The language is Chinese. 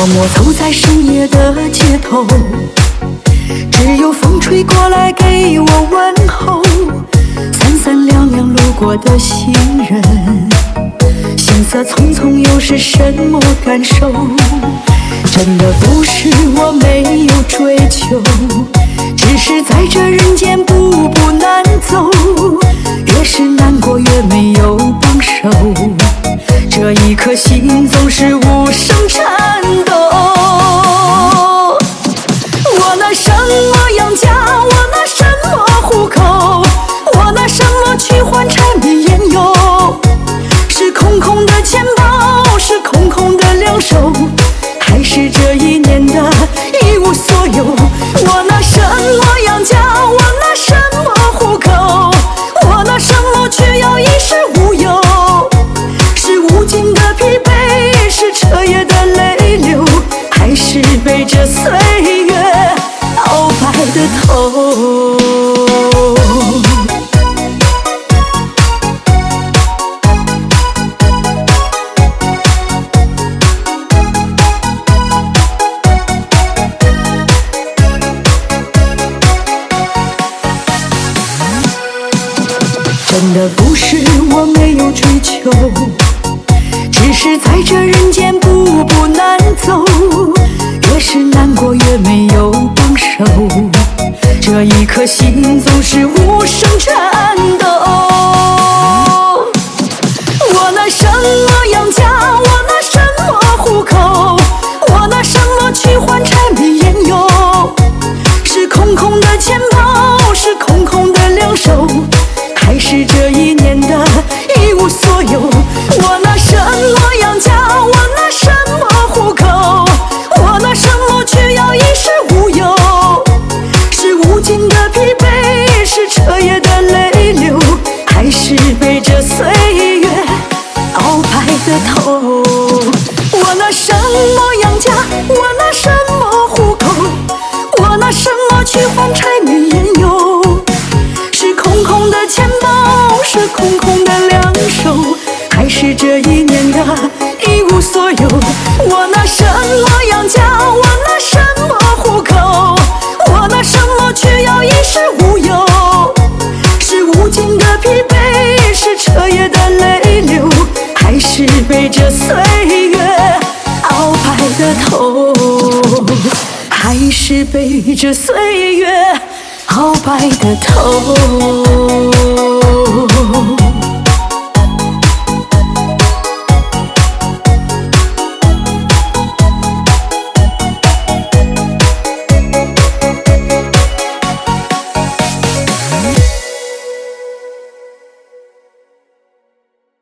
默默走在深夜的街头，只有风吹过来给我问候。三三两两路过的行人，行色匆匆又是什么感受？真的不是我没有追求，只是在这人间步步难走，越是难过越没有帮手，这一颗心总是无声颤抖。我拿什么养家，我拿什么糊口，我拿什么去换柴米盐油？是空空的钱包，是空空的两手，还是这一年的一无所有？我拿什么养家，我拿什么糊口，我拿什么去要衣食无忧？是无尽的疲惫，是彻夜的泪流，还是被这岁月熬白的头？真的不是我没有追求，只是在这人间步步难走，越是难过越没有帮手，这一颗心总是无声颤抖。我拿什么养家，我拿什么糊口，我拿什么去换柴米盐油？是空空的钱包，是空空的两手，还是这一年的一无所有？我拿什么养家，我拿什么糊口，我拿什么去要衣食无忧？是无尽的疲惫，是彻夜的泪流，还是被这岁月熬白的头？我拿什么养家，我拿什么糊口，我拿什么去换柴米盐油？是空空的钱包，是空空的两手，还是这一年的一无所有？我拿什么养家，我拿什么糊口，我拿什么去要衣食无忧？是无尽的疲惫，是彻夜的泪流，还是被这岁月熬白的头？还是被这岁月熬白的头？